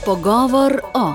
Pogovor o.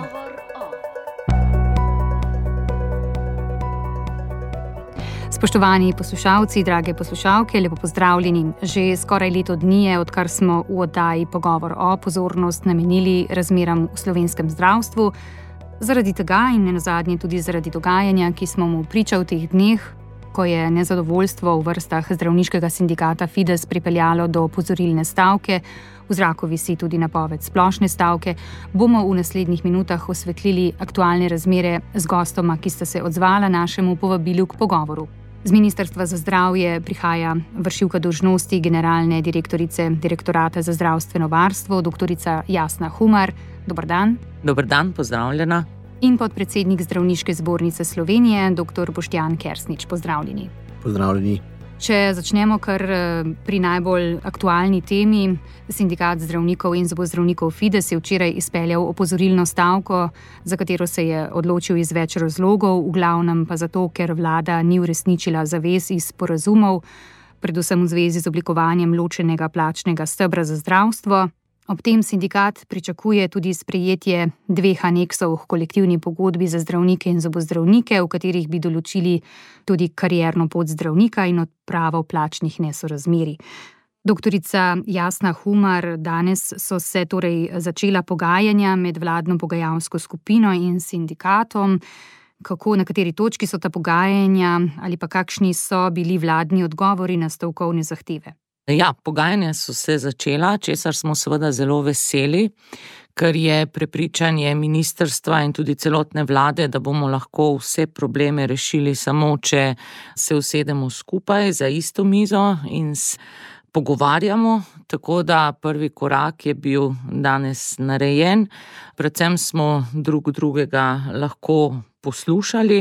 Spoštovani poslušalci, drage poslušalke, lepo pozdravljeni. Že skoraj leto dni je, odkar smo v oddaji Pogovor o pozornost namenili razmeram v slovenskem zdravstvu. Zaradi tega in nenazadnje tudi zaradi dogajanja, ki smo mu priča v teh dneh, ko je nezadovoljstvo v vrstah zdravniškega sindikata Fides pripeljalo do opozorilne stavke, v zraku visi tudi napoved splošne stavke, bomo v naslednjih minutah osvetlili aktualne razmere z gostoma, ki sta se odzvala našemu povabilu k pogovoru. Z Ministrstva za zdravje prihaja vršilka dolžnosti generalne direktorice Direktorata za zdravstveno varstvo, doktorica Jasna Humar. Dober dan. Dober dan, pozdravljena. In podpredsednik Zdravniške zbornice Slovenije, dr. Boštjan Kersnič. Pozdravljeni. Pozdravljeni. Če začnemo kar pri najbolj aktualni temi, sindikat zdravnikov in zobozdravnikov Fides je včeraj izpeljal opozorilno stavko, za katero se je odločil iz več razlogov, v glavnem pa zato, ker vlada ni uresničila zavez iz sporazumov, predvsem v zvezi z oblikovanjem ločenega plačnega stebra za zdravstvo. Ob tem sindikat pričakuje tudi sprejetje 2 aneksov k kolektivni pogodbi za zdravnike in zobozdravnike, v katerih bi določili tudi karierno pot zdravnika in odpravo plačnih nesorazmerij. Doktorica Jasna Humar, danes so se torej začela pogajanja med vladno pogajalsko skupino in sindikatom. Kako, na kateri točki so ta pogajanja ali pa kakšni so bili vladni odgovori na stavkovne zahteve? Ja, pogajanja so se začela, česar smo seveda zelo veseli, ker je prepričanje ministrstva in tudi celotne vlade, da bomo lahko vse probleme rešili samo, če se usedemo skupaj za isto mizo in pogovarjamo, tako da prvi korak je bil danes narejen. Predvsem smo drugega lahko poslušali.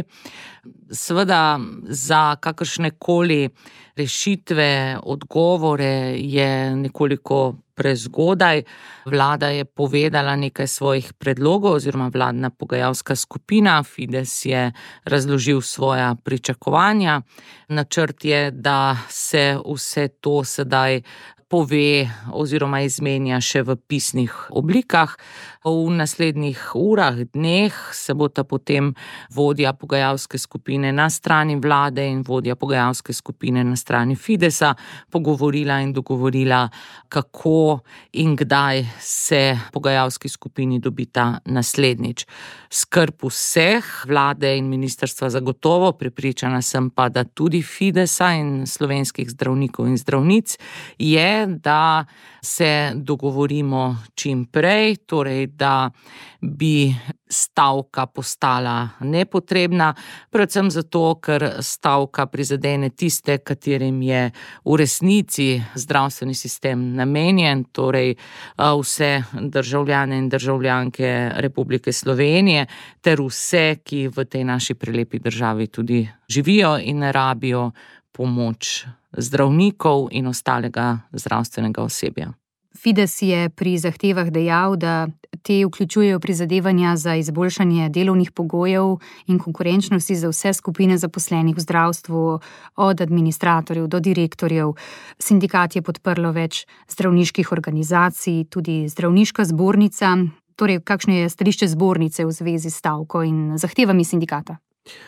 Seveda za kakršnekoli rešitve, odgovore je nekoliko prezgodaj. Vlada je povedala nekaj svojih predlogov oziroma vladna pogajalska skupina. Fides je razložil svoja pričakovanja. Načrt je, da se vse to sedaj pove oziroma izmenja še v pisnih oblikah. V naslednjih urah, dneh se bosta potem vodja pogajalske skupine na strani vlade in vodja pogajalske skupine na strani Fidesa pogovorila in dogovorila, kako in kdaj se pogajalski skupini dobita naslednjič. Skrb vseh, vlade in ministrstva zagotovo, prepričana sem pa, da tudi Fidesa in slovenskih zdravnikov in zdravnic, je, da se dogovorimo čim prej, torej da bi stavka postala nepotrebna, predvsem zato, ker stavka prizadene tiste, katerim je v resnici zdravstveni sistem namenjen, torej vse državljane in državljanke Republike Slovenije, ter vse, ki v tej naši prelepi državi tudi živijo in rabijo pomoč zdravnikov in ostalega zdravstvenega osebja. Fides je pri zahtevah dejal, da te vključujejo prizadevanja za izboljšanje delovnih pogojev in konkurenčnosti za vse skupine zaposlenih v zdravstvu, od administratorjev do direktorjev. Sindikat je podprlo več zdravniških organizacij, tudi zdravniška zbornica. Torej, kakšno je stališče zbornice v zvezi s stavko in zahtevami sindikata?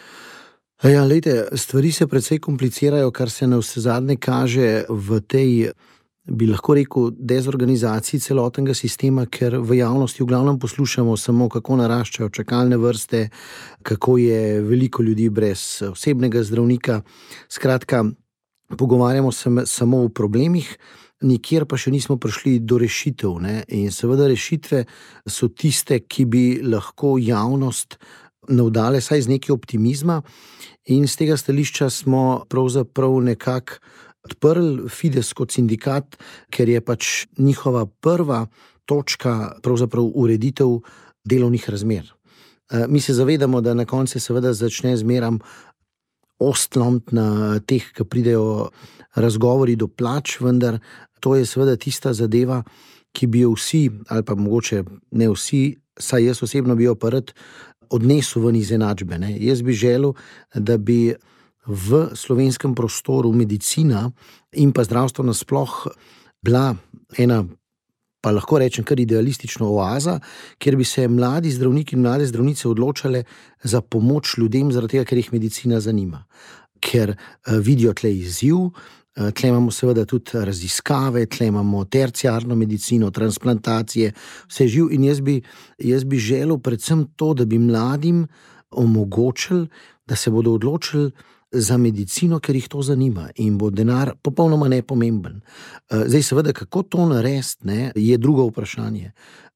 Ja, lejte, stvari se precej komplicirajo, kar se navsezadnje kaže v tej, bi lahko rekel, dezorganizaciji celotnega sistema, ker v javnosti v glavnem poslušamo samo, kako naraščajo čakalne vrste, kako je veliko ljudi brez osebnega zdravnika. Skratka, pogovarjamo se samo o problemih, nikjer pa še nismo prišli do rešitev, ne? In seveda rešitve so tiste, ki bi lahko javnost navdale saj z nekaj optimizma, in z tega stališča smo pravzaprav nekako odprli Fides kot sindikat, ker je pač njihova prva točka pravzaprav ureditev delovnih razmer. Mi se zavedamo, da na koncu seveda začne zmeram ostlomiti na teh, ki pridejo razgovori do plač, vendar to je seveda tista zadeva, ki bi jo vsi, ali pa mogoče ne vsi, saj jaz osebno bi jo pa rad odnesel ven iz enačbe. Jaz bi želel, da bi v slovenskem prostoru medicina in pa zdravstvo nasploh bila ena pa lahko rečem kar idealistično oaza, kjer bi se mladi zdravniki in mlade zdravnice odločale za pomoč ljudem, zaradi tega, ker jih medicina zanima. Ker vidijo tle izziv, tle imamo seveda tudi raziskave, tle imamo terciarno medicino, transplantacije, vse živ in jaz bi želel predvsem to, da bi mladim omogočili, da se bodo odločili za medicino, ker jih to zanima in bo denar popolnoma nepomemben. Zdaj seveda, kako to narediti, je drugo vprašanje.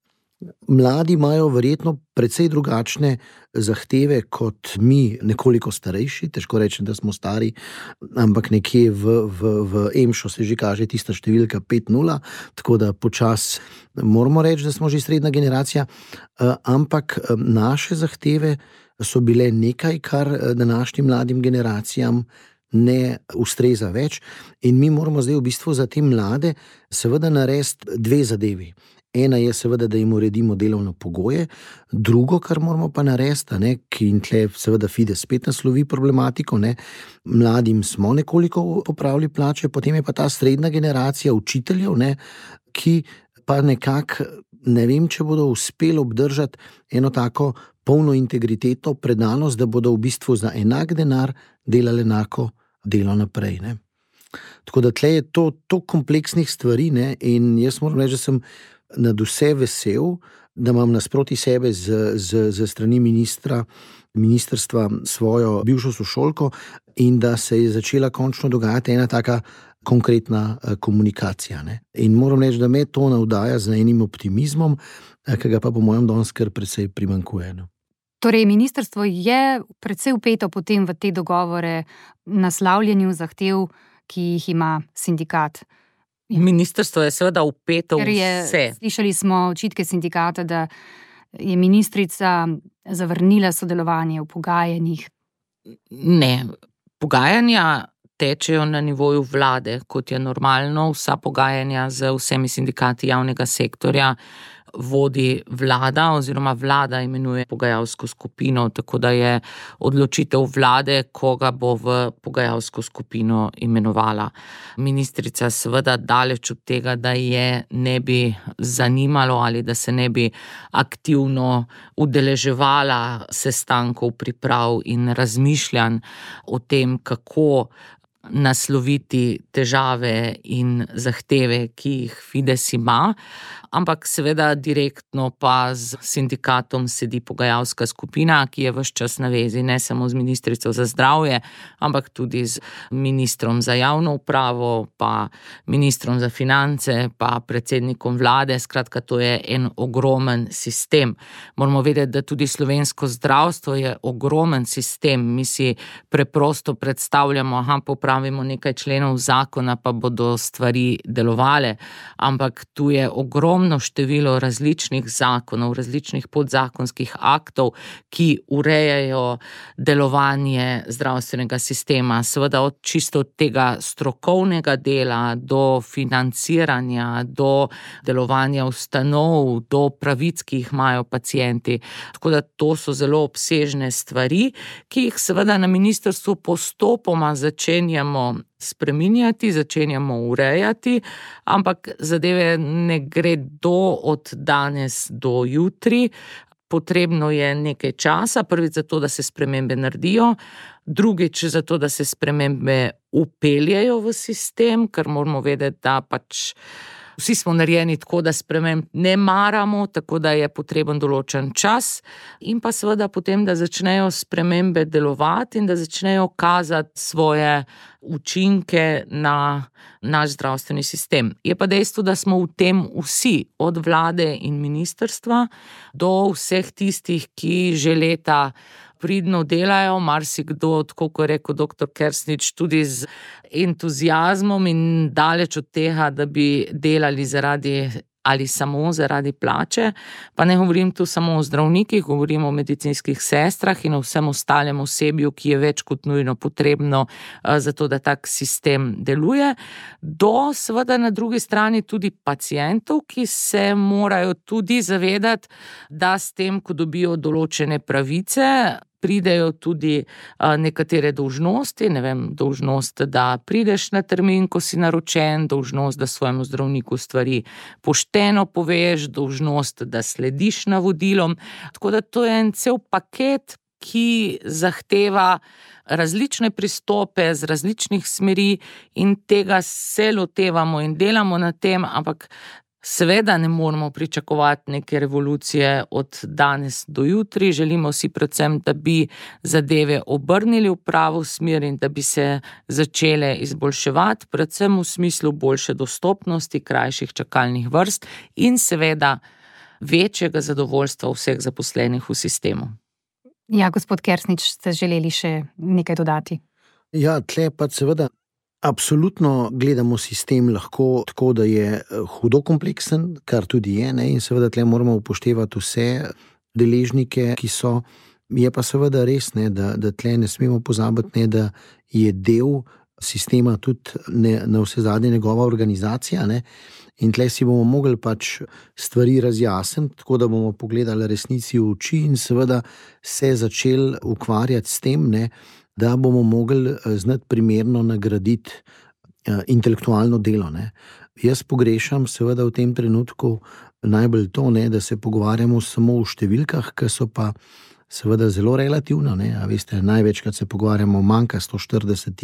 Mladi imajo verjetno precej drugačne zahteve kot mi, nekoliko starejši, težko rečem, da smo stari, ampak nekje v EMŠO se že kaže tista številka 5-0, tako da počas moramo reči, da smo že srednja generacija, ampak naše zahteve so bile nekaj, kar današnjim mladim generacijam ne ustreza več in mi moramo zdaj v bistvu za te mlade seveda narediti dve zadevi. Ena je seveda, da jim uredimo delovne pogoje, drugo, kar moramo pa narediti, in tle seveda Fides spet naslovi problematiko, mladim smo nekoliko popravili plače, potem je pa ta srednja generacija učiteljev, ki pa nekako ne vem, če bodo uspeli obdržati eno tako polno integriteto, predanost, da bodo v bistvu za enak denar delali enako delo naprej. Tako da tle je to kompleksnih stvari in jaz moram reči, da sem nadvse vesel, da imam nasproti sebe z strani ministrstva svojo bivšo sošolko in da se je začela končno dogajati ena taka konkretna komunikacija. In moram reči, da me to navdaja z enim optimizmom, ki ga pa po mojem danes kar precej primanjkuje. Torej, ministrstvo je precej vpeto potem v te dogovore, naslavljanju zahtev, ki jih ima sindikat. Ministrstvo je seveda vpeto vse. Slišali smo očitke sindikata, da je ministrica zavrnila sodelovanje v pogajanjih. Ne, pogajanja tečejo na nivoju vlade, kot je normalno. Vsa pogajanja z vsemi sindikati javnega sektorja vodi vlada oziroma vlada imenuje pogajalsko skupino, tako da je odločitev vlade, koga bo v pogajalsko skupino imenovala. Ministrica seveda daleč od tega, da je ne bi zanimalo ali da se ne bi aktivno udeleževala sestankov, priprav in razmišljanj o tem, kako nasloviti težave in zahteve, ki jih Fides ima, ampak seveda direktno pa z sindikatom sedi pogajalska skupina, ki je ves čas na vezi ne samo z ministrico za zdravje, ampak tudi z ministrom za javno upravo, pa ministrom za finance, pa predsednikom vlade. Skratka, to je en ogromen sistem. Moramo vedeti, da tudi slovensko zdravstvo je ogromen sistem. Mi si preprosto predstavljamo, popravimo nekaj členov zakona, pa bodo stvari delovale, ampak tu je ogromno število različnih zakonov, različnih podzakonskih aktov, ki urejajo delovanje zdravstvenega sistema. Seveda od čisto tega strokovnega dela do financiranja, do delovanja ustanov, do pravic, ki jih imajo pacienti. Tako da to so zelo obsežne stvari, ki jih seveda na ministrstvu postopoma začenjamo spreminjati, začenjamo urejati, ampak zadeve ne gredo od danes do jutri. Potrebno je nekaj časa, prvič zato, da se spremembe naredijo, drugič zato, da se spremembe vpeljejo v sistem, ker moramo vedeti, da pač vsi smo narejeni tako, da sprememb ne maramo, tako da je potreben določen čas in pa seveda potem, da začnejo spremembe delovati in da začnejo kazati svoje učinke na naš zdravstveni sistem. Je pa dejstvo, da smo v tem vsi, od vlade in ministrstva do vseh tistih, ki že leta pridno delajo, marsikdo, tako kot je rekel dr. Kersnič, tudi z entuziazmom in daleč od tega, da bi delali zaradi ali samo zaradi plače. Pa ne govorim tu samo o zdravnikih, govorim o medicinskih sestrah in o vsem ostalem osebju, ki je več kot nujno potrebno za to, da tak sistem deluje. Do seveda na drugi strani tudi pacientov, ki se morajo tudi zavedati, da s tem, ko dobijo določene pravice, pridejo tudi nekatere dolžnosti, ne vem, dolžnost, da prideš na termin, ko si naročen, dolžnost, da svojemu zdravniku stvari pošteno poveš, dolžnost, da slediš navodilom. Tako da to je en cel paket, ki zahteva različne pristope z različnih smeri in tega se lotevamo in delamo na tem, ampak seveda ne moramo pričakovati neke revolucije od danes do jutri. Želimo si predvsem, da bi zadeve obrnili v pravo smer in da bi se začele izboljševati, predvsem v smislu boljše dostopnosti, krajših čakalnih vrst in seveda večjega zadovoljstva vseh zaposlenih v sistemu. Ja, gospod Kersnič, ste želeli še nekaj dodati? Ja, tle pa seveda absolutno gledamo sistem lahko tako, da je hudo kompleksen, kar tudi je, ne? In seveda tle moramo upoštevati vse deležnike, ki so. Je pa seveda res, ne, da tle ne smemo pozabiti, ne, da je del sistema tudi na vse zadnje njegova organizacija, ne? In tle si bomo mogli pač stvari razjasniti, tako da bomo pogledali resnici v oči in seveda se začeli ukvarjati s tem, ne, da bomo mogli znati primerno nagraditi intelektualno delo. Ne. Jaz pogrešam seveda v tem trenutku najbolj to, ne, da se pogovarjamo samo o številkah, ki so pa seveda zelo relativno. Ne. A veste, največkrat se pogovarjamo, manjka 140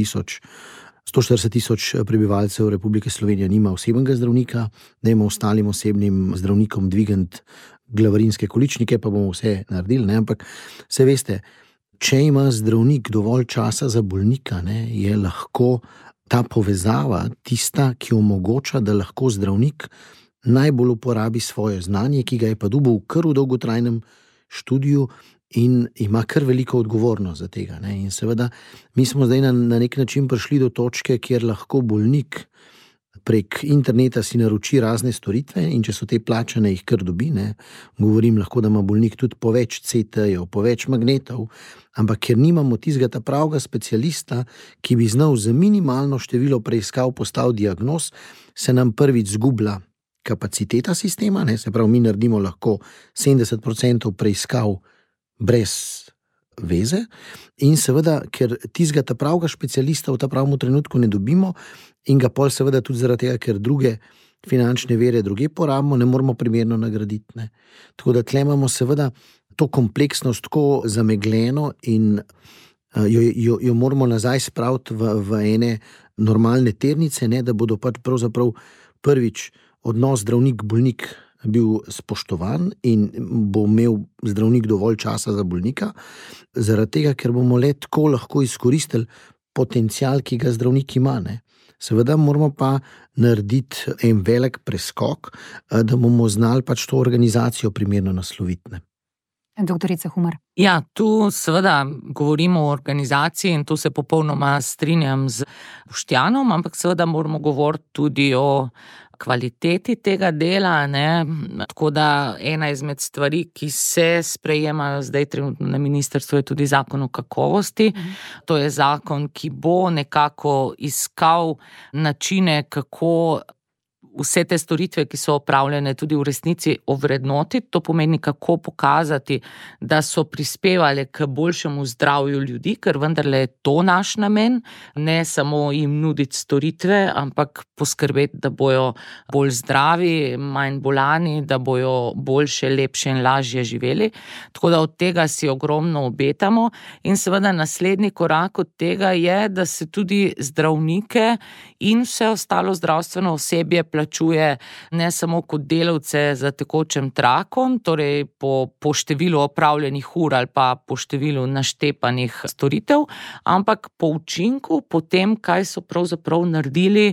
tisoč prebivalcev Republike Slovenije nima osebnega zdravnika, dajmo ostalim osebnim zdravnikom dvigant glavarinske količnike, pa bomo vse naredili, ne. Ampak se veste, če ima zdravnik dovolj časa za bolnika, ne, je lahko ta povezava tista, ki omogoča, da lahko zdravnik najbolj uporabi svoje znanje, ki ga je pa dobil kar v dolgotrajnem študiju in ima kar veliko odgovornost za tega. Ne. In seveda, mi smo zdaj na nek način prišli do točke, kjer lahko bolnik prek interneta si naroči razne storitve in če so te plačane, jih kar dobi. Ne. Govorim lahko, da ima bolnik tudi po več CT-jev, po več magnetov, ampak ker nimamo tistega ta pravega specialista, ki bi znal za minimalno število preiskav postaviti diagnoz, se nam prvič zgublja kapaciteta sistema, ne. Se pravi, mi naredimo lahko 70% preiskav brez veze in seveda, ker tistega ta pravega specialista v ta pravem trenutku ne dobimo in ga pol seveda tudi zaradi tega, ker druge finančne vere druge porabimo, ne moramo primerno nagraditi. Ne. Tako da tle imamo seveda to kompleksnost tako zamegljeno in jo moramo nazaj spraviti v ene normalne tirnice, ne, da bodo pač pravzaprav prvič odnos zdravnik-bolnik bil spoštovan in bo imel zdravnik dovolj časa za bolnika, zaradi tega, ker bomo le tako lahko izkoristili potencial, ki ga zdravnik ima. Ne. Seveda moramo pa narediti en velik preskok, da bomo znali pač to organizacijo primerno nasloviti. Ne. Doktorica Humar. Ja, tu seveda govorimo o organizaciji in tu se popolnoma strinjam z Boštjanom, ampak seveda moramo govoriti tudi o kvaliteti tega dela, ne. Tako da ena izmed stvari, ki se sprejemajo zdaj trenutno na ministrstvu, je tudi zakon o kakovosti. To je zakon, ki bo nekako iskal načine, kako vse te storitve, ki so opravljene, tudi v resnici ovrednotiti. To pomeni, kako pokazati, da so prispevale k boljšemu zdravju ljudi, ker vendarle je to naš namen, ne samo jim nuditi storitve, ampak poskrbeti, da bojo bolj zdravi, manj bolani, da bojo boljše, lepše in lažje živeli. Tako da od tega si ogromno obetamo in seveda naslednji korak od tega je, da se tudi zdravnike in vse ostalo zdravstveno osebje plačuje ne samo kot delavce za tekočim trakom, torej po številu opravljenih ur ali pa po številu naštepanih storitev, ampak po učinku, po tem, kaj so pravzaprav naredili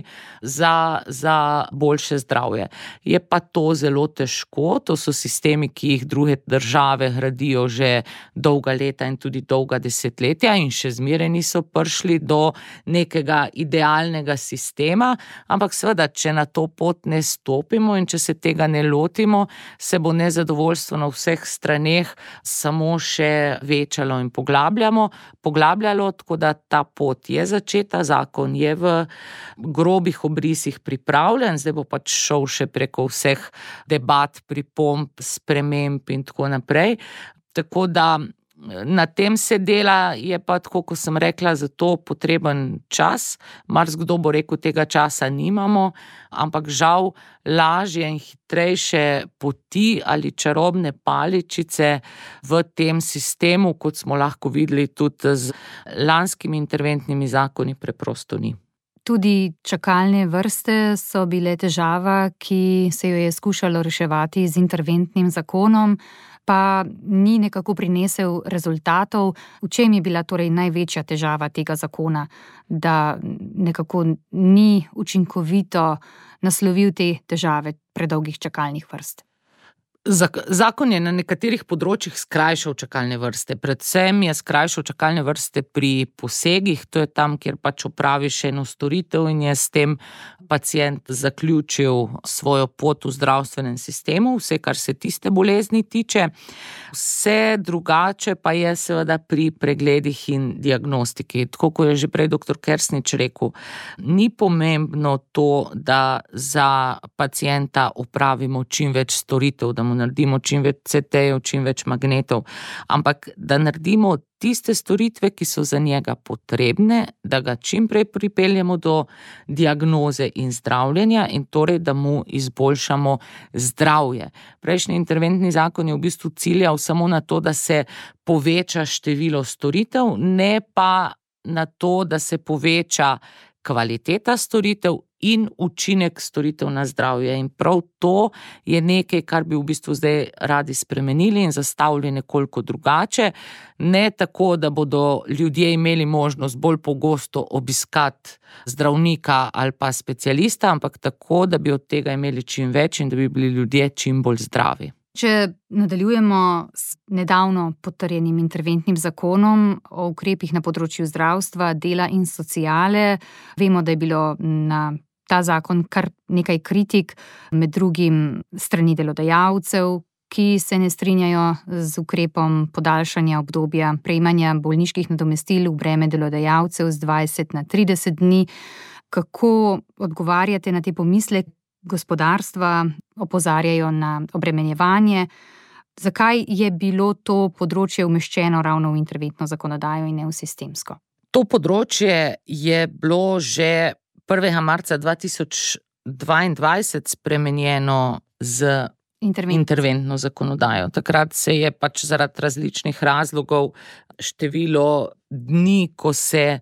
za boljše zdravje. Je pa to zelo težko, to so sistemi, ki jih druge države gradijo že dolga leta in tudi dolga desetletja in še zmeraj niso prišli do nekega idealnega sistema, ampak seveda, če na to pot ne stopimo in če se tega ne lotimo, se bo nezadovoljstvo na vseh straneh samo še večalo in poglabljalo, tako da ta pot je začeta, zakon je v grobih obrisih pripravljen, zdaj bo pač šel še preko vseh debat, pripomb, sprememb in tako naprej. Tako da Na tem se dela, je pa tako, kot sem rekla, za to potreben čas. Marsikdo bo rekel, tega časa nimamo, ampak žal lažje in hitrejše poti ali čarobne paličice v tem sistemu, kot smo lahko videli tudi z lanskimi interventnimi zakoni, preprosto ni. Tudi čakalne vrste so bile težava, ki se jo je skušalo reševati z interventnim zakonom, pa ni nekako prinesel rezultatov. V čem je bila torej največja težava tega zakona, da nekako ni učinkovito naslovil te težave predolgih čakalnih vrst? Zakon je na nekaterih področjih skrajšal čakalne vrste. Predvsem je skrajšal čakalne vrste pri posegih, to je tam, kjer pač opraviš eno storitev in je s tem pacient zaključil svojo pot v zdravstvenem sistemu, vse, kar se tiste bolezni tiče. Vse drugače pa je seveda pri pregledih in diagnostiki. Tako kot je že prej dr. Kersnič rekel, ni pomembno to, da za pacienta opravimo čim več storitev, da mu naredimo čim več CT-jev, čim več magnetov, ampak da naredimo tiste storitve, ki so za njega potrebne, da ga čim prej pripeljemo do diagnoze in zdravljenja in torej, da mu izboljšamo zdravje. Prejšnji interventni zakon je v bistvu ciljal samo na to, da se poveča število storitev, ne pa na to, da se poveča kvaliteta storitev in učinek storitev na zdravje. In prav to je nekaj, kar bi v bistvu zdaj radi spremenili in zastavili nekoliko drugače. Ne tako, da bodo ljudje imeli možnost bolj pogosto obiskati zdravnika ali pa specialista, ampak tako, da bi od tega imeli čim več in da bi bili ljudje čim bolj zdravi. Če nadaljujemo s nedavno potrjenim interventnim zakonom o ukrepih na področju zdravstva, dela in sociale, vemo, da je bilo na ta zakon kar nekaj kritik, med drugim strani delodajalcev, ki se ne strinjajo z ukrepom podaljšanja obdobja prejemanja bolniških nadomestil v breme delodajalcev z 20 na 30 dni. Kako odgovarjate na te pomisleke? Gospodarstva opozarjajo na obremenjevanje. Zakaj je bilo to področje umeščeno ravno v interventno zakonodajo in ne v sistemsko? To področje je bilo že 1. marca 2022 spremenjeno z interventno zakonodajo. Takrat se je pač zaradi različnih razlogov število dni, ko se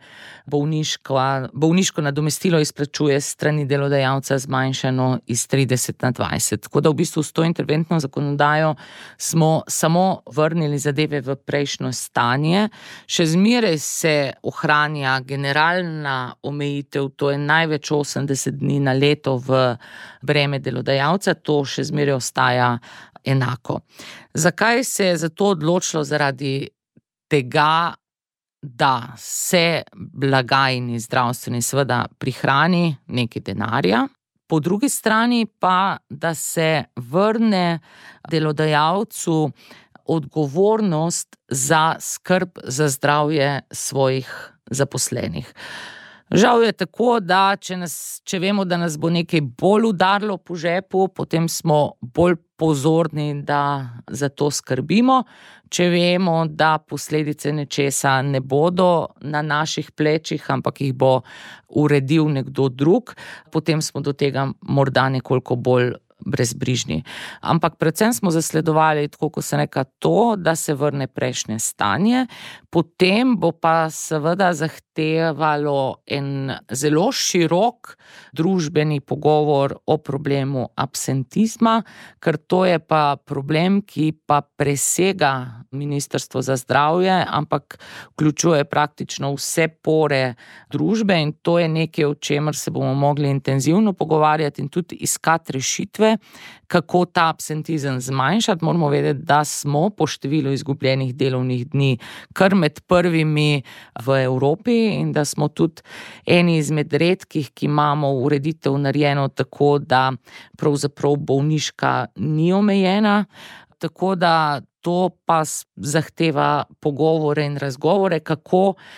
bolniško nadomestilo izplačuje s strani delodajalca, zmanjšano iz 30 na 20. Tako da v bistvu s to interventno zakonodajo smo samo vrnili zadeve v prejšnjo stanje. Še zmeraj se ohranja generalna omejitev, to je največ 80 dni na leto v breme delodajalca, to še zmeraj ostaja enako. Zakaj se je za to odločilo? Zaradi tega, da se blagajni zdravstveni seveda prihrani nekaj denarja, po drugi strani pa, da se vrne delodajalcu odgovornost za skrb za zdravje svojih zaposlenih. Žal je tako, da če vemo, da nas bo nekaj bolj udarilo po žepu, potem smo bolj pozorni, da za to skrbimo. Če vemo, da posledice nečesa ne bodo na naših plečih, ampak jih bo uredil nekdo drug, potem smo do tega morda nekoliko bolj brezbrižni. Ampak predvsem smo zasledovali, tako kot se neka to, da se vrne prejšnje stanje, potem bo pa seveda zahtevalo en zelo širok družbeni pogovor o problemu absentizma, ker to je pa problem, ki pa presega Ministrstvo za zdravje, ampak vključuje praktično vse pore družbe in to je nekaj, o čemer se bomo mogli intenzivno pogovarjati in tudi iskati rešitve, kako ta absentizem zmanjšati. Moramo vedeti, da smo po številu izgubljenih delovnih dni kar med prvimi v Evropi in da smo tudi eni izmed redkih, ki imamo ureditev narejeno tako, da pravzaprav bolniška ni omejena. Tako da to pa zahteva pogovore in razgovore, kako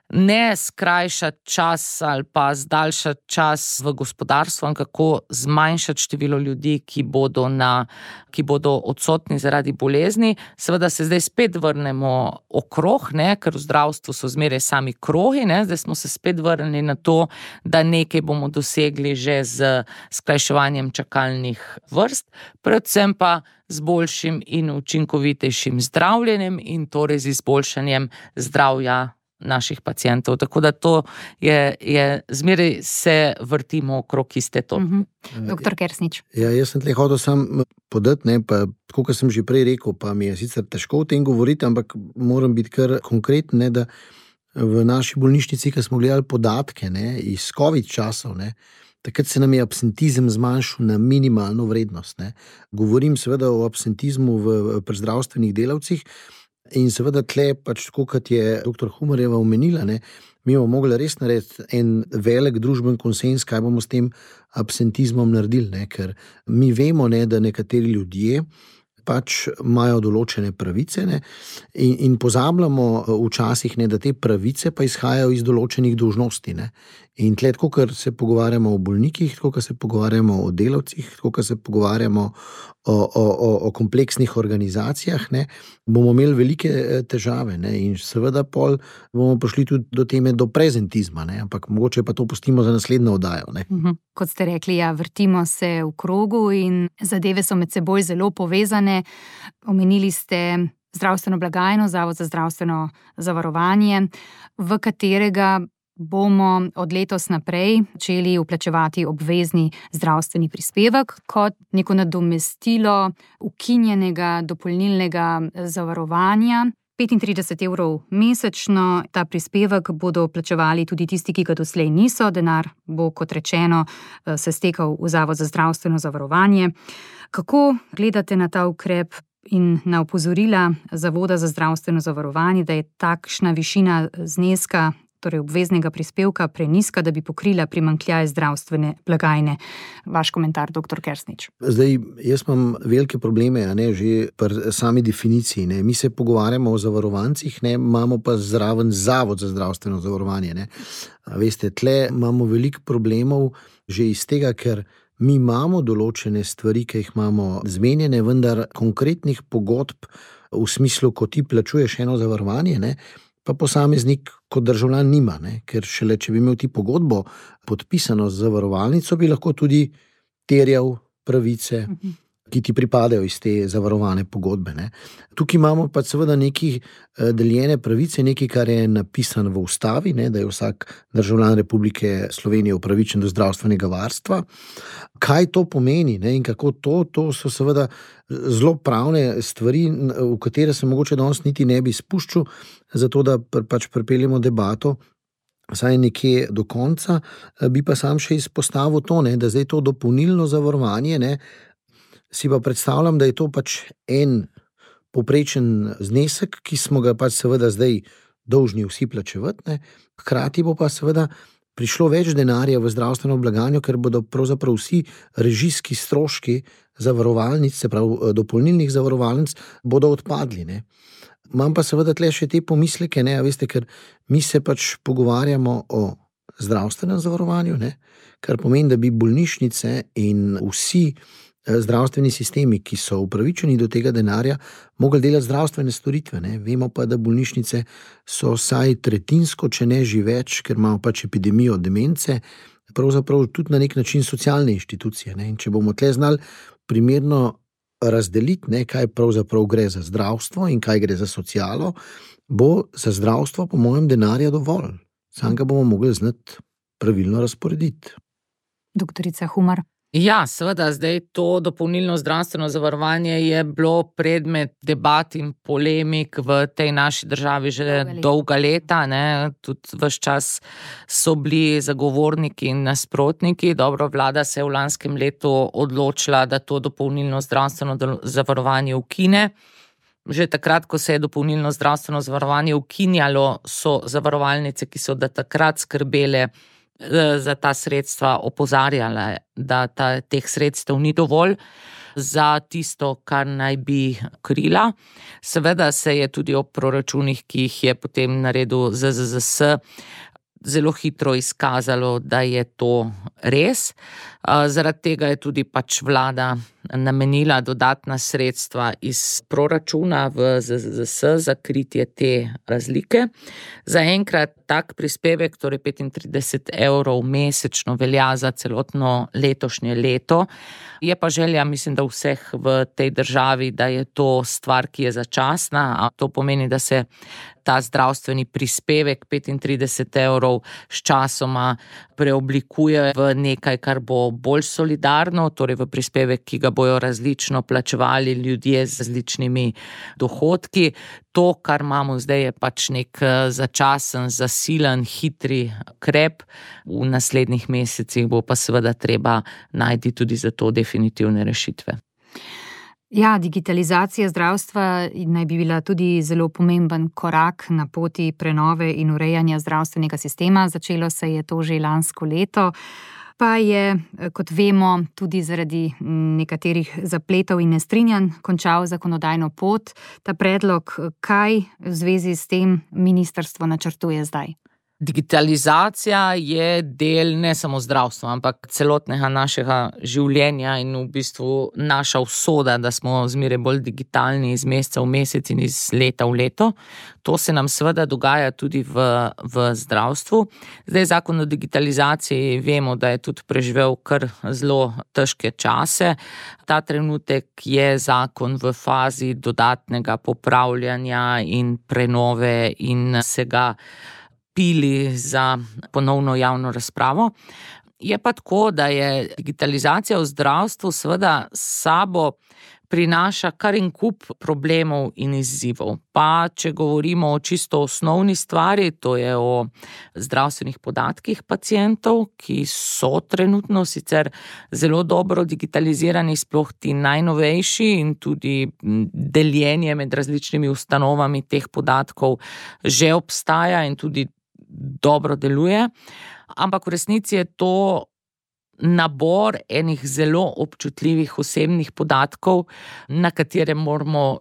ne skrajšati čas ali pa zdaljšati čas v gospodarstvu, in kako zmanjšati število ljudi, ki bodo odsotni zaradi bolezni. Seveda se zdaj spet vrnemo okrog, ker v zdravstvu so zmeraj sami krogi, zdaj smo se spet vrnili na to, da nekaj bomo dosegli že z skrajševanjem čakalnih vrst, predvsem pa z boljšim in učinkovitejšim zdravljenjem in torej z izboljšanjem zdravja naših pacientov. Tako da to je zmeraj se vrtimo okrog iste točke. Doktor Kersnič. Ja, jaz sem tle hotel sam podati, pa tako, kot sem že prej rekel, pa mi je sicer težko o tem govoriti, ampak moram biti kar konkreten, da v naši bolnišnici, ko smo gledali podatke iz COVID časov, takrat se nam je absentizem zmanjšal na minimalno vrednost. Govorim seveda o absentizmu pri zdravstvenih delavcih in seveda tle, tako kot je dr. Humarjeva omenila, mi bomo mogli res narediti en velik družben konsens, kaj bomo s tem absentizmom naredili, ker mi vemo, da nekateri ljudje imajo določene pravice in pozabljamo včasih, da te pravice pa izhajajo iz določenih dolžnosti. In tle, tako, ker se pogovarjamo o bolnikih, tako, ker se pogovarjamo o delavcih, tako, ker se pogovarjamo o kompleksnih organizacijah, bomo imeli velike težave in seveda pol bomo prišli tudi do teme do prezentizma, ampak mogoče pa to pustimo za naslednjo oddajo. Kot ste rekli, vrtimo se v krogu in zadeve so med seboj zelo povezane. Omenili ste zdravstveno blagajno, Zavod za zdravstveno zavarovanje, v katerega bomo od letos naprej začeli vplačevati obvezni zdravstveni prispevek kot neko nadomestilo ukinjenega dopolnilnega zavarovanja. 35 € mesečno, ta prispevek bodo plačevali tudi tisti, ki ga doslej niso. Denar bo, kot rečeno, se stekal v Zavod za zdravstveno zavarovanje. Kako gledate na ta ukrep in na opozorila Zavoda za zdravstveno zavarovanje, da je takšna višina zneska, torej obveznega prispevka, prenizka, da bi pokrila primanjkljaj zdravstvene blagajne? Vaš komentar, dr. Kersnič. Zdaj, jaz imam velike probleme, že pri sami definiciji. Mi se pogovarjamo o zavarovancih, imamo pa zraven Zavod za zdravstveno zavarovanje. Veste, tle imamo veliko problemov že iz tega, ker mi imamo določene stvari, ki jih imamo zmenjene, vendar konkretnih pogodb v smislu, ko ti plačuješ eno zavarovanje, pa posameznik kot državljan nima, ker šele če bi imel ti pogodbo podpisano z zavarovalnico, bi lahko tudi terjal pravice, ki ti pripadajo iz te zavarovane pogodbe. Tukaj imamo pa seveda neki deljene pravice, nekaj, kar je napisano v ustavi, da je vsak državljan Republike Slovenije upravičen do zdravstvenega varstva. Kaj to pomeni in kako to so seveda zelo pravne stvari, v katere se mogoče danes niti ne bi spuščal, zato da pripeljemo debato vsaj nekje do konca. Bi pa sam še izpostavil to, da zdaj to dopolnilno zavarovanje, si pa predstavljam, da je to en povprečen znesek, ki smo ga seveda zdaj dolžni vsi plačevati. Hkrati bo pa seveda prišlo več denarja v zdravstveno blagajno, ker bodo pravzaprav vsi režijski stroški zavarovalnic, se pravi dopolnilnih zavarovalnic, bodo odpadli. Imam pa seveda tle še te pomisleke, veste, ker mi se pogovarjamo o zdravstvenem zavarovanju, kar pomeni, da bi bolnišnice in vsi zdravstveni sistemi, ki so upravičeni do tega denarja, mogli delati zdravstvene storitve. Vemo pa, da bolnišnice so vsaj tretjinsko, če ne že več, ker imamo epidemijo demence, pravzaprav tudi na nek način socialne inštitucije. In če bomo tle znali primerno razdeliti, kaj pravzaprav gre za zdravstvo in kaj gre za socialo, bo za zdravstvo po mojem denarja dovolj. Sam ga bomo mogli znati pravilno razporediti. Doktorica Humar. Ja, seveda, zdaj to dopolnilno zdravstveno zavarovanje je bilo predmet debat in polemik v tej naši državi že dolga leta. Tudi ves čas so bili zagovorniki in nasprotniki. Dobro, vlada se je v lanskem letu odločila, da to dopolnilno zdravstveno zavarovanje ukine. Že takrat, ko se je dopolnilno zdravstveno zavarovanje ukinjalo, so zavarovalnice, ki so da takrat skrbele za ta sredstva, opozarjale, da teh sredstev ni dovolj. za tisto, kar naj bi krila. Seveda se je tudi ob proračunih, ki jih je potem naredil ZZZS, zelo hitro izkazalo, da je to res. Zaradi tega je tudi vlada namenila dodatna sredstva iz proračuna v ZZZS za kritje te razlike. Zaenkrat tak prispevek, torej 35 € mesečno, velja za celotno letošnje leto. Je pa želja, mislim, da vseh v tej državi, da je to stvar, ki je začasna. To pomeni, da se ta zdravstveni prispevek 35 € s časoma preoblikuje v nekaj, kar bo bolj solidarno, torej v prispevek, ki ga bojo različno plačevali ljudje z različnimi dohodki. To, kar imamo zdaj, je nek začasen, zasilen, hitri ukrep. V naslednjih mesecih bo pa seveda treba najti tudi za to definitivne rešitve. Ja, digitalizacija zdravstva naj bi bila tudi zelo pomemben korak na poti prenove in urejanja zdravstvenega sistema. Začelo se je to že lansko leto, pa je, kot vemo, tudi zaradi nekaterih zapletov in nestrinjanj končal zakonodajno pot. Ta predlog, kaj v zvezi s tem ministrstvo načrtuje zdaj? Digitalizacija je del ne samo zdravstva, ampak celotnega našega življenja in v bistvu naša usoda, da smo zmeraj bolj digitalni iz meseca v mesec in iz leta v leto. To se nam seveda dogaja tudi v zdravstvu. Zdaj zakon o digitalizaciji vemo, da je tudi preživel kar zelo težke čase. Ta trenutek je zakon v fazi dodatnega popravljanja in prenove in se ga pili za ponovno javno razpravo. Je pa tako, da je digitalizacija v zdravstvu seveda sabo prinaša kar en kup problemov in izzivov. Pa če govorimo o čisto osnovni stvari, to je o zdravstvenih podatkih pacientov, ki so trenutno sicer zelo dobro digitalizirani, sploh ti najnovejši, in tudi deljenje med različnimi ustanovami teh podatkov že obstaja in tudi dobro deluje, ampak v resnici je to nabor enih zelo občutljivih osebnih podatkov, na katere moramo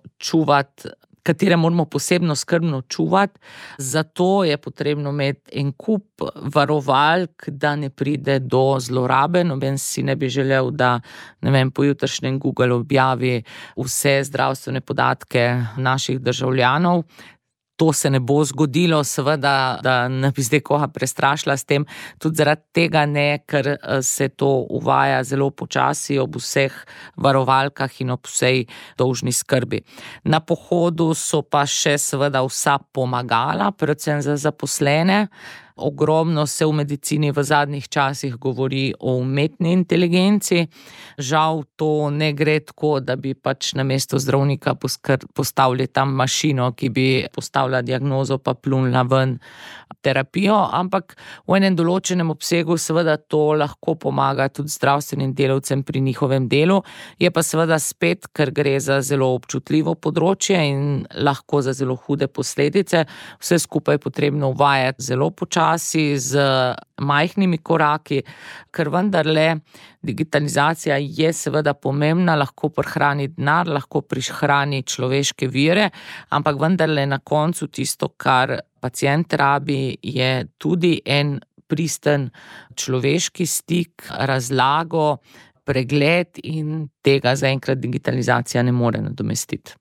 posebno skrbno čuvati. Zato je potrebno imeti en kup varovalk, da ne pride do zlorabe. Noben si ne bi želel, da pojutrišnjem Google objavi vse zdravstvene podatke naših državljanov. To se ne bo zgodilo, seveda, da ne bi zdaj koga prestrašila s tem, tudi zaradi tega ne, ker se to uvaja zelo počasi ob vseh varovalkah in ob vsej dolžni skrbi. Na pohodu so pa še seveda vsa pomagala, predvsem za zaposlene. Ogromno se v medicini v zadnjih časih govori o umetni inteligenci. Žal to ne gre tako, da bi namesto zdravnika postavili tam mašino, ki bi postavila diagnozo pa plunila ven terapijo, ampak v enem določenem obsegu seveda to lahko pomaga tudi zdravstvenim delavcem pri njihovem delu. Je pa seveda spet, ker gre za zelo občutljivo področje in lahko za zelo hude posledice, vse skupaj je potrebno uvajati zelo počasi, z majhnimi koraki, ker vendarle digitalizacija je seveda pomembna, lahko prihrani denar, lahko prihrani človeške vire, ampak vendarle na koncu tisto, kar pacient rabi, je tudi en pristen človeški stik, razlago, pregled, in tega zaenkrat digitalizacija ne more nadomestiti.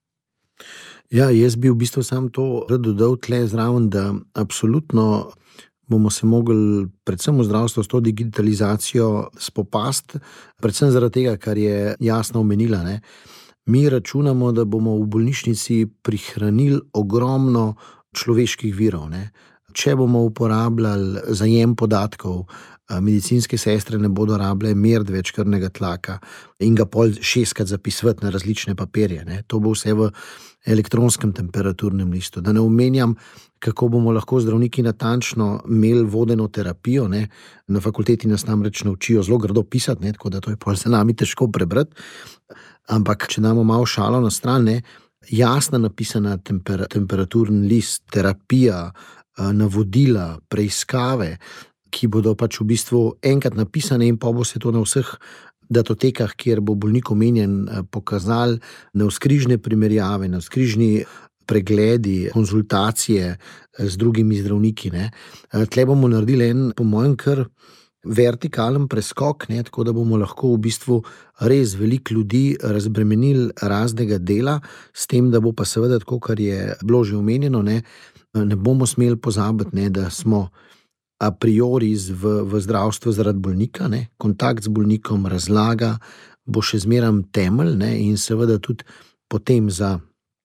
Ja, jaz bi v bistvu sam to rad dodal tle zraven, da absolutno bomo se mogli predvsem v zdravstvu s to digitalizacijo spopasti, predvsem zaradi tega, kar je Jasna omenila, ne. Mi računamo, da bomo v bolnišnici prihranili ogromno človeških virov, ne. Če bomo uporabljali zajem podatkov, medicinske sestre ne bodo rabile meriti več krvnega tlaka in ga pol 6-krat zapisovati na različne papirje, ne. To bo vse v elektronskem temperaturnem listu. Da ne omenjam, kako bomo lahko zdravniki natančno imeli vodeno terapijo, ne. Na fakulteti nas namreč naučijo zelo grdo pisati, ne, tako da to je pol za nami težko prebrati. Ampak če damo malo šalo na stran, ne, jasno napisana temperaturni list, terapija, navodila, preiskave, ki bodo v bistvu enkrat napisane in pa bo se to na vseh datotekah, kjer bo bolnik omenjen, pokazali navzkrižne primerjave, navzkrižni pregledi, konzultacije z drugimi zdravniki. Tle bomo naredili en, po mojem, kar vertikalen preskok, tako da bomo lahko v bistvu res veliko ljudi razbremenili raznega dela, s tem, da bo pa seveda tako, kar je bilo že omenjeno, ne bomo smeli pozabiti, da smo a priori v zdravstvu zaradi bolnika, kontakt z bolnikom, razlaga, bo še zmeraj temelj, in seveda tudi potem za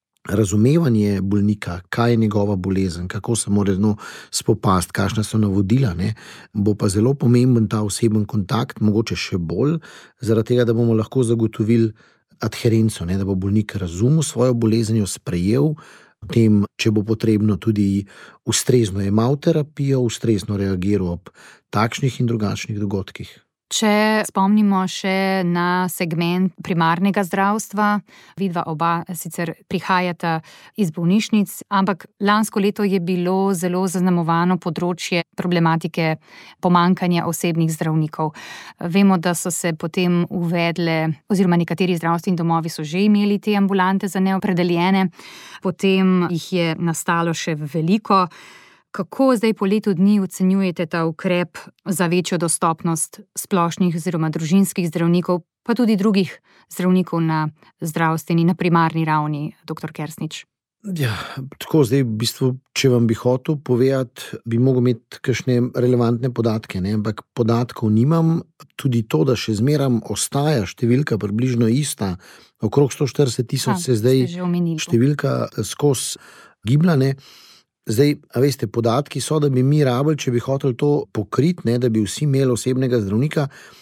razumevanje bolnika, kaj je njegova bolezen, kako se mora spopasti, kakšna so navodila, bo pa zelo pomemben ta oseben kontakt, mogoče še bolj, zaradi tega, da bomo lahko zagotovili adherenco, da bo bolnik razumel svojo bolezen, jo sprejel, potem, če bo potrebno, tudi ustrezno jemal terapijo, ustrezno reagiral ob takšnih in drugačnih dogodkih. Če spomnimo še na segment primarnega zdravstva, vidva oba sicer prihajata iz bolnišnic, ampak lansko leto je bilo zelo zaznamovano področje problematike pomanjkanja osebnih zdravnikov. Vemo, da so se potem uvedle, oziroma nekateri zdravstveni domovi so že imeli te ambulante za neopredeljene, potem jih je nastalo še veliko. Kako zdaj po letu dni ocenjujete ta ukrep za večjo dostopnost splošnih oziroma družinskih zdravnikov, pa tudi drugih zdravnikov na zdravstveni, na primarni ravni, dr. Kersnič? Ja, tako zdaj v bistvu, če vam bi hotel povedati, bi mogel imeti kakšne relevantne podatke, ampak podatkov nimam. Tudi to, da še zmeraj ostaja številka približno ista, okrog 140,000 se zdaj številka skozi gibla. Zdaj, a veste, podatki so, da bi mi rabili, če bi hoteli to pokriti, da bi vsi imeli osebnega zdravnika,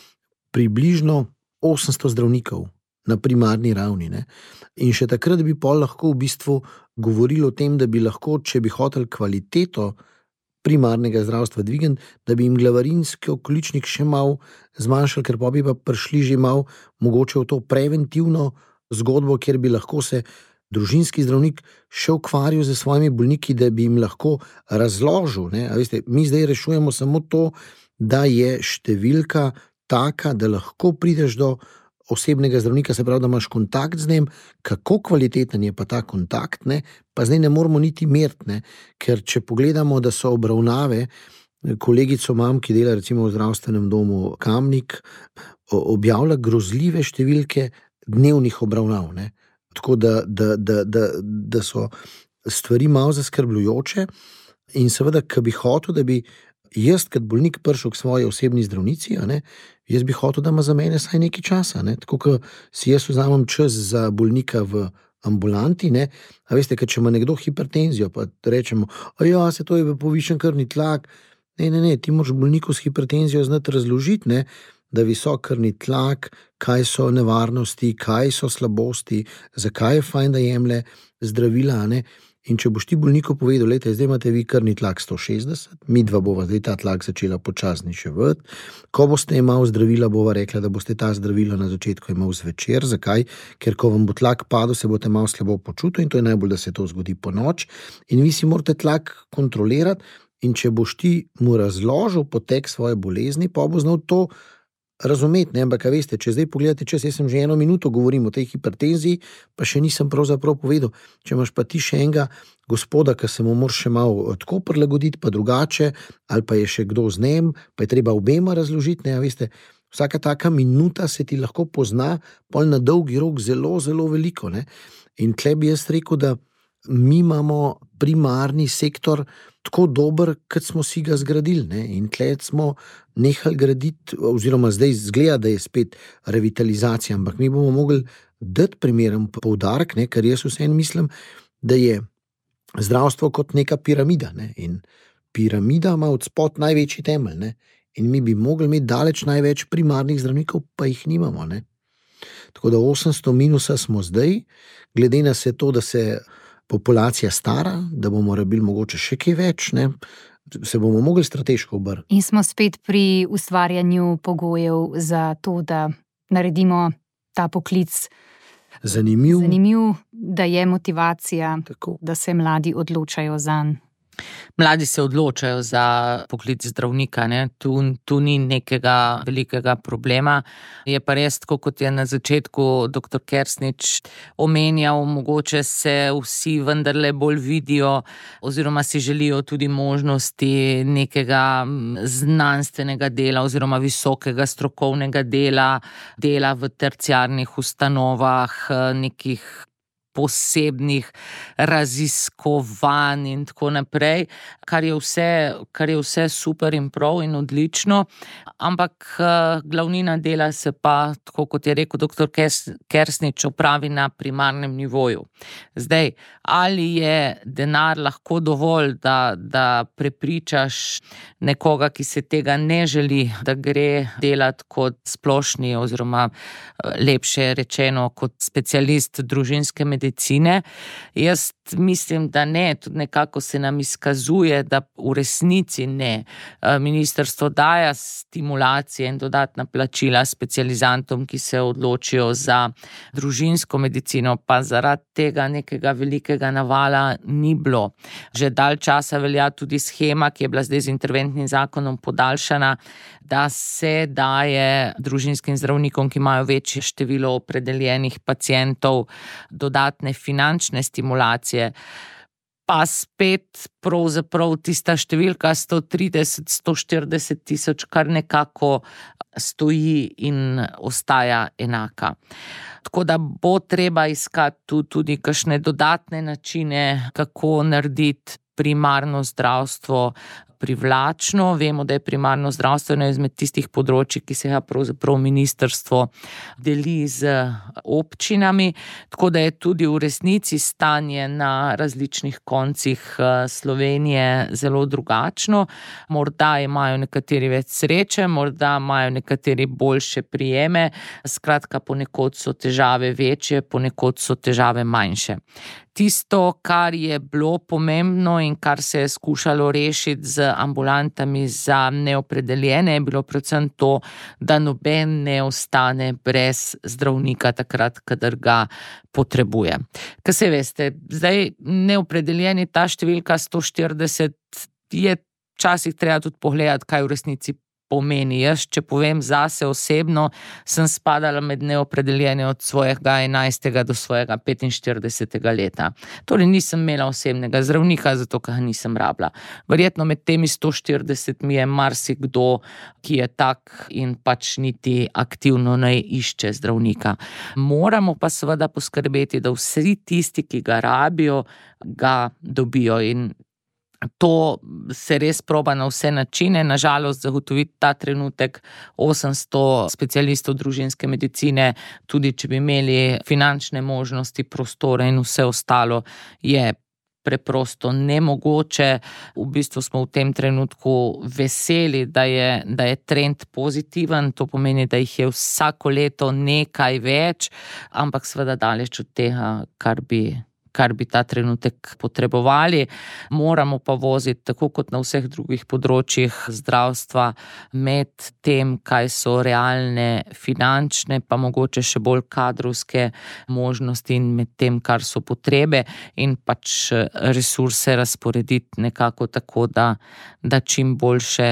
približno 800 zdravnikov na primarni ravni. In še takrat bi pol lahko v bistvu govorili o tem, da bi lahko, če bi hoteli kvaliteto primarnega zdravstva dvigniti, da bi jim glavarinski količnik še malo zmanjšali, ker pa bi pa prišli že malo mogoče v to preventivno zgodbo, kjer bi lahko se družinski zdravnik še ukvarjal z svojimi bolniki, da bi jim lahko razložil. A veste, mi zdaj rešujemo samo to, da je številka taka, da lahko prideš do osebnega zdravnika, se pravi, da imaš kontakt z njim, kako kvaliteten je pa ta kontakt, pa zdaj ne moramo niti meriti, ker če pogledamo, da so obravnave, kolegico imam, ki dela recimo v zdravstvenem domu Kamnik, objavlja grozljive številke dnevnih obravnav, tako da so stvari malo zaskrbljujoče in seveda, ko bi hotel, da bi jaz kot bolnik prišel k svoji osebni zdravnici, jaz bi hotel, da ima za mene saj nekaj časa, tako kot si jaz vzamem čas za bolnika v ambulanti, a veste, ker če ima nekdo hipertenzijo, pa rečemo, se to je povišen krvni tlak, ne, ti moraš bolniku s hipertenzijo znati razložiti, da visok krvni tlak, kaj so nevarnosti, kaj so slabosti, zakaj je fajn, da jemlje zdravila, in če boš ti bolniku povedal, zdaj imate vi krvni tlak 160, midva bova zdaj ta tlak začela počasni zniževati, ko boste imeli zdravila, bova rekla, da boste ta zdravila na začetku imeli zvečer, zakaj? Ker ko vam bo tlak padel, se boste malo slabo počutili in to je najbolj, da se to zgodi po noč in vi si morate tlak kontrolirati in če boš ti mu razložil potek svoje bolezni, pa bo znal to razumeti, ampak veste, če zdaj pogledate čas, jaz sem že 1 minuto govorim o tej hipertenziji, pa še nisem pravzaprav povedal, če imaš pa ti še enega gospoda, ki se mu moraš še malo tako prilagoditi, pa drugače, ali pa je še kdo z njim, pa je treba obema razložiti, veste, vsaka taka minuta se ti lahko pozna, pol na dolgi rok zelo, zelo veliko, in tle bi jaz rekel, da mi imamo primarni sektor tako dober, kot smo si ga zgradili, in tle smo nehali graditi, oziroma zdaj zgleda, da je spet revitalizacija, ampak mi bomo mogli dati primeren poudarek, ker jaz vseeno mislim, da je zdravstvo kot neka piramida, in piramida ima od spod največji temelj, in mi bi mogli imeti daleč največ primarnih zdravnikov, pa jih nimamo, Tako da 800 minusa smo zdaj, glede na se to, da se populacija stara, da bomo rabili mogoče še kaj več, se bomo mogli strateško obrniti. In smo spet pri ustvarjanju pogojev za to, da naredimo ta poklic zanimiv, da je motivacija, tako, da se mladi odločajo zanj. Mladi se odločajo za poklic zdravnika, ne? Tu ni nekega velikega problema. Je pa res, tako kot je na začetku dr. Kersnič omenjal, mogoče se vsi vendarle bolj vidijo oziroma si želijo tudi možnosti nekega znanstvenega dela oziroma visokega strokovnega dela v terciarnih ustanovah, nekih posebnih raziskovanj in tako naprej, kar je vse super in prav in odlično, ampak glavnina dela se pa, tako kot je rekel dr. Kersnič, opravi na primarnem nivoju. Zdaj, ali je denar lahko dovolj, da prepričaš nekoga, ki se tega ne želi, da gre delati kot splošni oziroma lepše rečeno kot specialist družinske medicine? Jaz mislim, da ne, tudi nekako se nam izkazuje, da v resnici ne. Ministrstvo daje stimulacije in dodatna plačila specializantom, ki se odločijo za družinsko medicino, pa zaradi tega nekega velikega navala ni bilo. Že dalj časa velja tudi shema, ki je bila zdaj z interventnim zakonom podaljšana, da se daje družinskim zdravnikom, ki imajo večje število opredeljenih pacientov, dodatne finančne stimulacije. Pa spet pravzaprav tista številka 130-140 tisoč kar nekako stoji in ostaja enaka. Tako da bo treba iskati tudi kakšne dodatne načine, kako narediti primarno zdravstvo privlačno. Vemo, da je primarno zdravstvo eno izmed tistih področij, ki se ga pravzaprav ministrstvo deli z občinami, tako da je tudi v resnici stanje na različnih koncih Slovenije zelo drugačno. Morda imajo nekateri več sreče, morda imajo nekateri boljše prijeme, skratka ponekod so težave večje, ponekod so težave manjše. Tisto, kar je bilo pomembno in kar se je skušalo rešiti z ambulantami za neopredeljene, je bilo predvsem to, da noben ne ostane brez zdravnika takrat, kadar ga potrebuje. Kaj se veste, zdaj neopredeljeni, ta številka 140 je včasih treba tudi pogledati, kaj v resnici pomeni. Jaz, če povem zase osebno, sem spadala med neopredeljene od svojega 11. do svojega 45. leta. Torej nisem imela osebnega zdravnika, zato ker nisem rabila. Verjetno med temi 140 mi je marsikdo, ki je tak in pač niti aktivno ne išče zdravnika. Moramo pa seveda poskrbeti, da vsi tisti, ki ga rabijo, ga dobijo, in to se res proba na vse načine. Nažalost, zagotoviti ta trenutek 800 specialistov družinske medicine, tudi če bi imeli finančne možnosti, prostore in vse ostalo, je preprosto nemogoče. V bistvu smo v tem trenutku veseli, da je trend pozitiven, to pomeni, da jih je vsako leto nekaj več, ampak seveda daleč od tega, kar bi ta trenutek potrebovali. Moramo pa voziti, tako kot na vseh drugih področjih zdravstva, med tem, kaj so realne finančne, pa mogoče še bolj kadrovske možnosti, in med tem, kar so potrebe, in pač resurse razporediti nekako tako, da čim boljše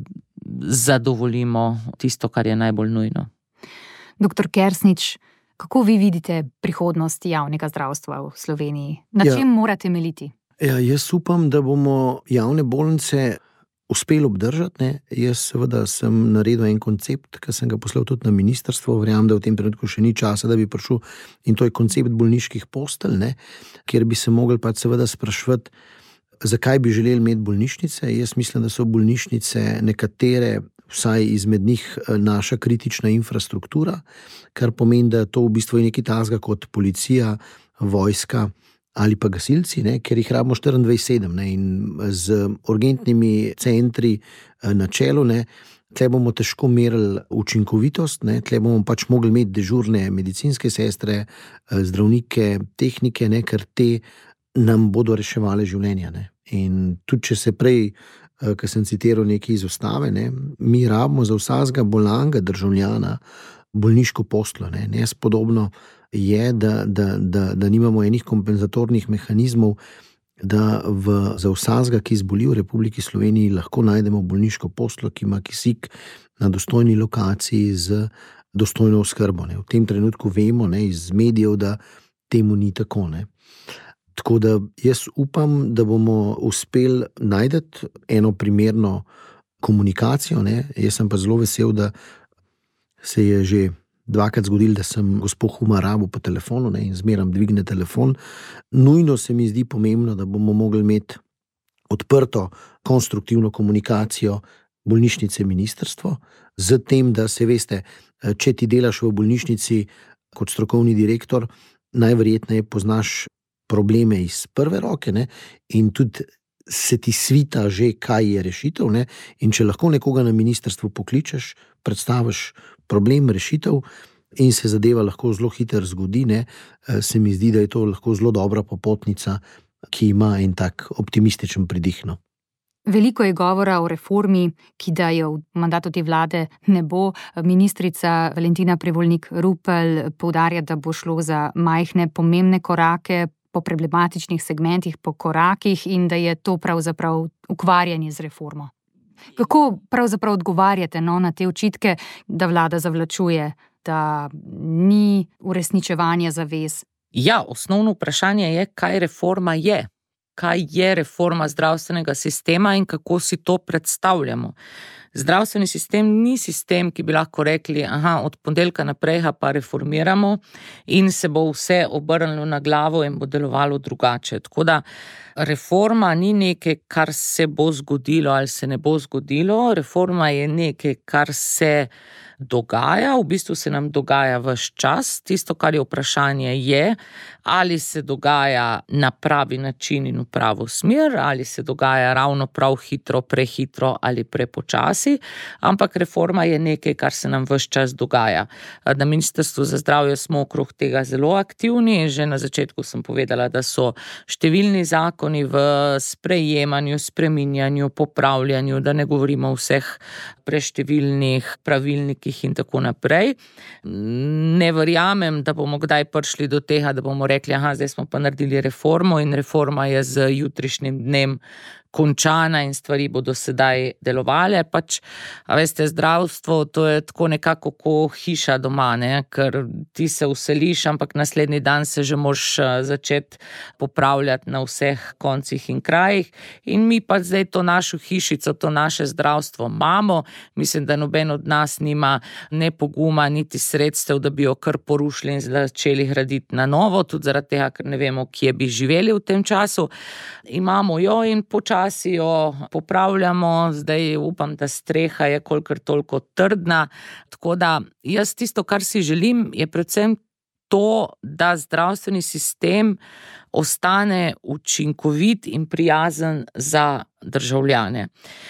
zadovoljimo tisto, kar je najbolj nujno. Dr. Kersnič, kako vi vidite prihodnost javnega zdravstva v Sloveniji? Na čem mora temeljiti? Jaz upam, da bomo javne bolnice uspeli obdržati. Jaz seveda sem naredil en koncept, ki sem ga poslal tudi na ministrstvo. Verjamem, da v tem trenutku še ni časa, da bi prišel, in to je koncept bolniških postelj, kjer bi se mogli pač seveda spraševati, zakaj bi želeli imeti bolnišnice. Jaz mislim, da so bolnišnice nekatere, vsaj izmed njih, naša kritična infrastruktura, kar pomeni, da to v bistvu je nekaj takega kot policija, vojska ali pa gasilci, ker jih rabimo 24/7, in z urgentnimi centri na čelu, tle bomo težko merili učinkovitost, tle bomo pač mogli imeti dežurne medicinske sestre, zdravnike, tehnike, ker te nam bodo reševali življenja. In tudi če se prej, ko sem citiral nekaj iz ustave, mi rabimo za vsakega bolnega državljana bolniško posteljo. Nespodobno je, da nimamo enih kompenzatornih mehanizmov, da za vsakega, ki zboli v Republiki Sloveniji, lahko najdemo bolniško posteljo, ki ima kisik na dostojni lokaciji z dostojno oskrbo. V tem trenutku vemo iz medijev, da temu ni tako. Tako da jaz upam, da bomo uspeli najti eno primerno komunikacijo. Jaz sem pa zelo vesel, da se je že dvakrat zgodilo, da sem gospod Humar rabil po telefonu in zmeram dvigne telefon. Nujno se mi zdi pomembno, da bomo mogli imeti odprto, konstruktivno komunikacijo bolnišnice ministrstvo, z tem, da se veste, če ti delaš v bolnišnici kot strokovni direktor, najverjetneje poznaš probleme iz prve roke in tudi se ti svita že, kaj je rešitev. In če lahko nekoga na ministrstvu pokličeš, predstaviš problem, rešitev in se zadeva lahko zelo hitro zgodi, se mi zdi, da je to lahko zelo dobra popotnica, ki ima en tak optimističen pridih. Veliko je govora o reformi, ki da jo v mandatu te vlade ne bo. Ministrica Valentina Prevolnik-Rupel poudarja, da bo šlo za majhne, pomembne korake po problematičnih segmentih, po korakih in da je to pravzaprav ukvarjanje z reformo. Kako pravzaprav odgovarjate na te očitke, da vlada zavlačuje, da ni uresničevanja zavez? Ja, osnovno vprašanje je, kaj reforma je. Kaj je reforma zdravstvenega sistema in kako si to predstavljamo. Zdravstveni sistem ni sistem, ki bi lahko rekli, od ponedeljka naprej pa reformiramo in se bo vse obrnilo na glavo in bo delovalo drugače. Tako da reforma ni nekaj, kar se bo zgodilo ali se ne bo zgodilo. Reforma je nekaj, kar se dogaja, v bistvu se nam dogaja ves čas. Tisto, kar je vprašanje, je, ali se dogaja na pravi način in v pravo smer, ali se dogaja ravno prav hitro, prehitro ali prepočasi, ampak reforma je nekaj, kar se nam ves čas dogaja. Na Ministrstvu za zdravje smo okrog tega zelo aktivni. Že na začetku sem povedala, da so številni zakoni v sprejemanju, spreminjanju, popravljanju, da ne govorimo o vseh preštevilnih pravilnikih in tako naprej. Ne verjamem, da bomo kdaj prišli do tega, da bomo rekli, zdaj smo pa naredili reformo in reforma je z jutrišnjim dnem končana in stvari bodo sedaj delovale. Veste, zdravstvo, to je tako nekako kot hiša doma, ker ti se vseliš, ampak naslednji dan se že moraš začeti popravljati na vseh koncih in krajih. In mi pa zdaj to našo hišico, to naše zdravstvo imamo. Mislim, da noben od nas nima ne poguma, niti sredstev, da bi jo kar porušili in začeli graditi na novo, tudi zaradi tega, ker ne vemo, kje bi živeli v tem času. Imamo jo in počasi jo popravljamo, zdaj upam, da streha je kolikor toliko trdna. Tako da jaz tisto, kar si želim, je predvsem to, da zdravstveni sistem ostane učinkovit in prijazen za državljane.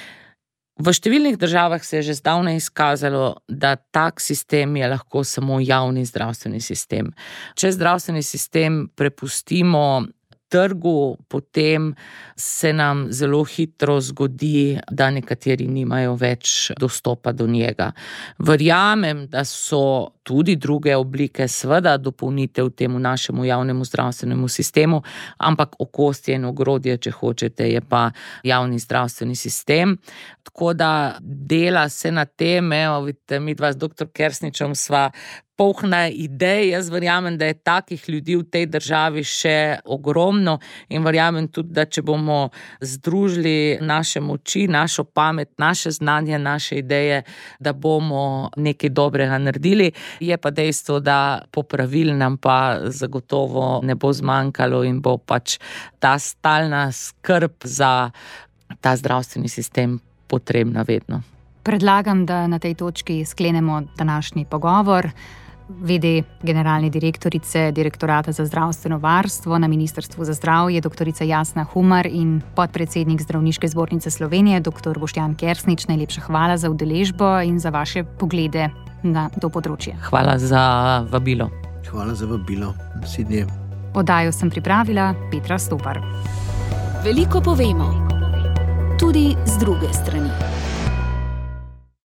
V številnih državah se je že zdavnaj izkazalo, da tak sistem je lahko samo javni zdravstveni sistem. Če zdravstveni sistem prepustimo trgu, potem se nam zelo hitro zgodi, da nekateri nimajo več dostopa do njega. Verjamem, da so tudi druge oblike, seveda dopolnitev temu našemu javnemu zdravstvenemu sistemu, ampak okostje in ogrodje, če hočete, je pa javni zdravstveni sistem. Tako da dela se na tem, vidite, mi dva z dr. Kersničem sva polna idej. Jaz verjamem, da je takih ljudi v tej državi še ogromno in verjamem tudi, da če bomo združili naše moči, našo pamet, naše znanje, naše ideje, da bomo nekaj dobrega naredili. Je pa dejstvo, da popravil nam pa zagotovo ne bo zmanjkalo in bo ta stalna skrb za ta zdravstveni sistem potrebna vedno. Predlagam, da na tej točki sklenemo današnji pogovor. VD generalne direktorice Direktorata za zdravstveno varstvo na Ministrstvu za zdravje, doktorica Jasna Humar in podpredsednik Zdravniške zbornice Slovenije, dr. Boštjan Kersnič, najlepša hvala za udeležbo in za vaše poglede na to področje. Hvala za vabilo. Hvala za vabilo. Naslednje. Oddajo sem pripravila Petra Stopar. Veliko povemo, tudi z druge strani.